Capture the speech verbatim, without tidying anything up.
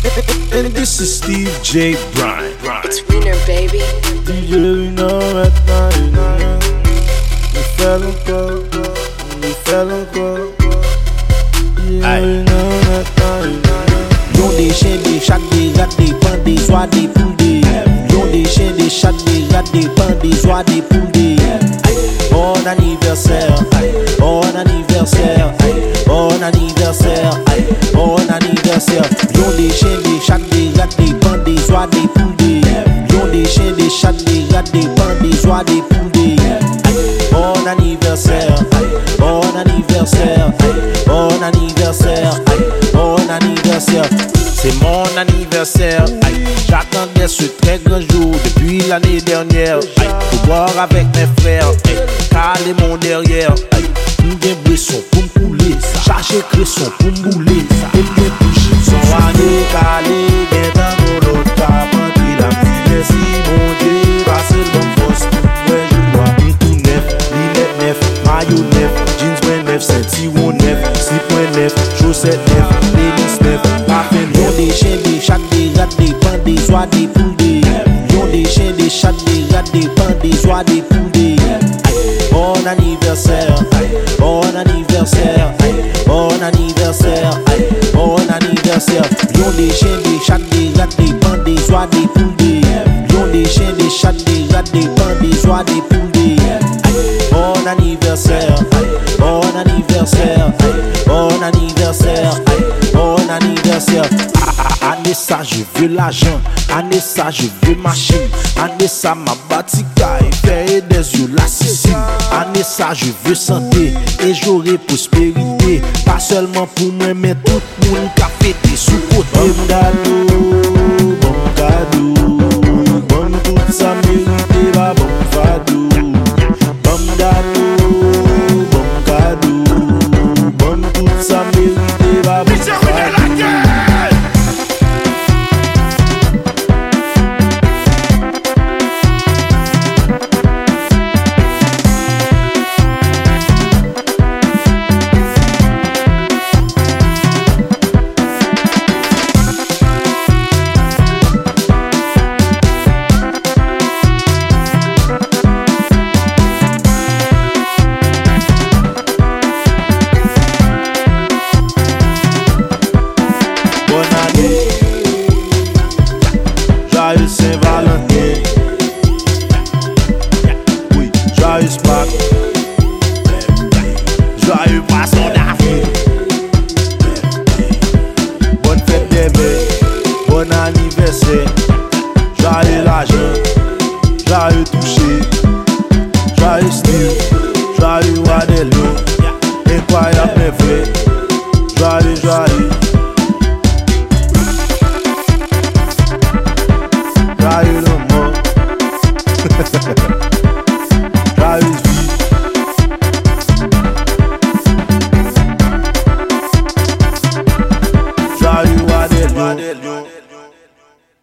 And this is Steve J. Bryant. It's winter, baby. D J Rino maintenant, il fait encore, il fait encore. D J Rino maintenant, Yon des chiens, des chats, des rats, des pains, des oies, des poules, des. Yon des chiens, des chats, des rats, des pains, des oies, des poules, des. Bon anniversaire, bon anniversaire, bon anniversaire, bon anniversaire. Yon des chiens, des chats, des rats, des pains, des oies, des poules, des. Yon des chiens, des chats, des rats, des pains, des oies, des poules, des. Bon anniversaire, bon anniversaire, bon anniversaire, bon anniversaire. C'est mon anniversaire, aïe. J'attendais ce très grand jour depuis l'année dernière, aïe. Pour boire avec mes frères, aïe. Caler mon derrière, aïe. M'gen brisson pour m'couler, charger cresson pour m'bouler, et m'gen boucher. Son année calé, gen dans mon autre cap, entrer la petite merci, mon Dieu, passer le bon force, ouais je vois, m'tout neuf, lunettes neuf, maillot neuf, jeans point neuf, ceinturon neuf, slip point neuf, chaussettes neuf, tennis neuf, parfum neuf. Yon des chiens, des chats, des rats, des pains, des oies, des poules, des. Yon des chiens, des chats, des rats, des pains, des oies, des poules, des. Bon anniversaire, bon anniversaire, bon anniversaire, bon anniversaire. Yon des chiens, des chats, des rats, des pains, des oies, des poules, des. Yon des chiens, des chats, des rats, des pains, des oies, des poules, des. Bon anniversaire, bon anniversaire, bon anniversaire, bon anniversaire. Année ça je veux l'argent, année ça je veux machine, année ça ma batika et faire des yeux la Sicile. Année ça je veux santé et j'aurai prospérité, pas seulement pour moi mais tout le monde qui a fêté sous côté. Bon cadeau, bon cadeau, bon tout ça mérité va bon fado. Bon cadeau, bon cadeau, bon tout ça mérité va bon fado. Joyeux Saint-Valentin, oui, joyeux Pâques, joyeux Poisson d'avril, bonne fête des mères, bon anniversaire, joyeux l'argent, joyeux touché, joyeux style, joyeux roi des lions, incroyable mais vrai,